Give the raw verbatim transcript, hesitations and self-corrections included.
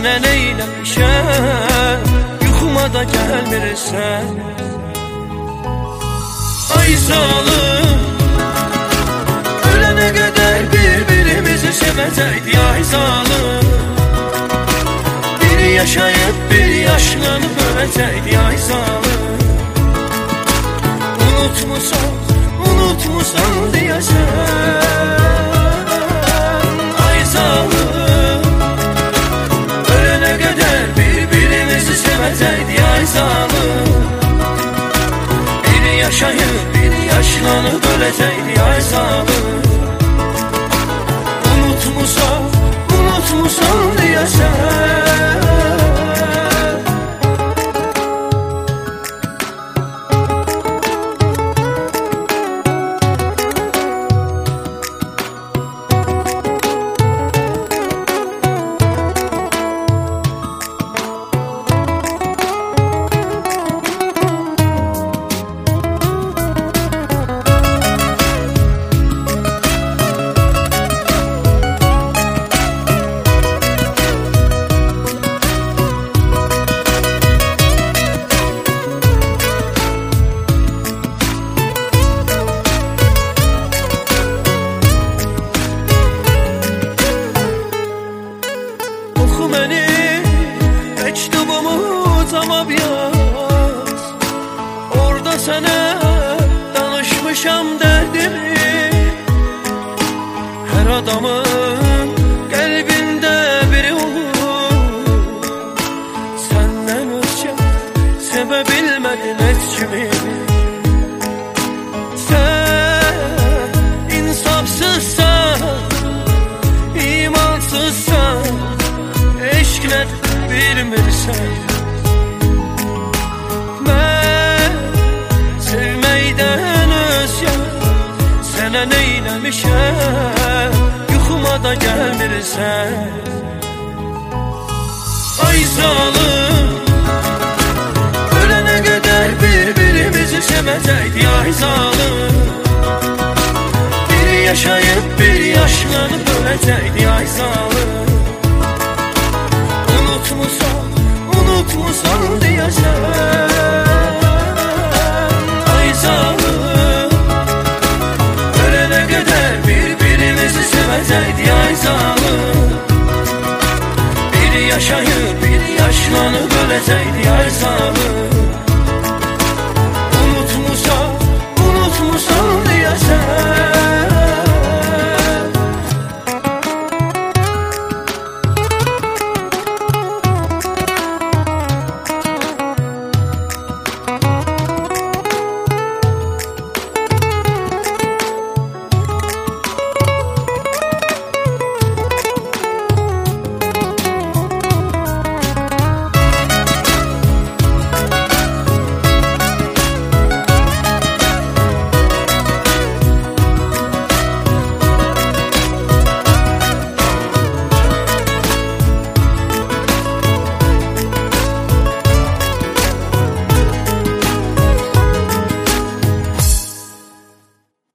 Sənə neyləmişəm, yuxuma da gəlmirsən. Ay zalım, ölənə qədər bir-birimizi sevəcəkdik. Ay zalım, bir yaşayıb bir yaşlanıb öləcəkdik. Ay zalım, unutmusan, unutmusan deyəsən. Ay zalım, ölənə qədər bir-birimizi sevəcəkdik. Ay zalım, bir yaşayıb bir yaşlanıb öləcəkdik. Ay zalım, unutmusan, unutmusan deyəsən. Məktubumu cavab yaz, orada sənə danışmışam dərdimi. Hər adamın qəlbində biri olur, səndən özgə sevə bilmədim heç kimi. Sən insafsızsan, imansızsan, eşqlə bilmirsən. Mən sevməkdən özgə sənə neyləmişəm, yuxuma da gəlmirsən. Ay zalım, ölənə qədər bir-birimizi sevəcəkdik. Ay zalım, bir yaşayıb bir yaşlanıb öləcəkdik. Ay zalım, unutmusan, unutmusan deyəsən.